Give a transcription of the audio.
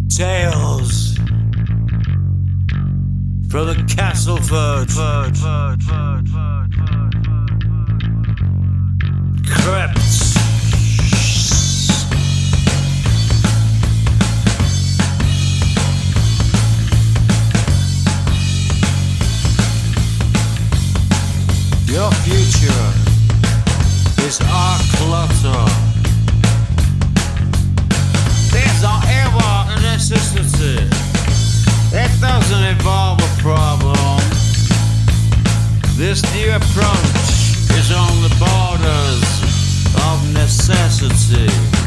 Tales from the Castleford crypts. Your future is our clutter. There's not ever a necessity. It doesn't involve a problem. This new approach is on the borders of necessity.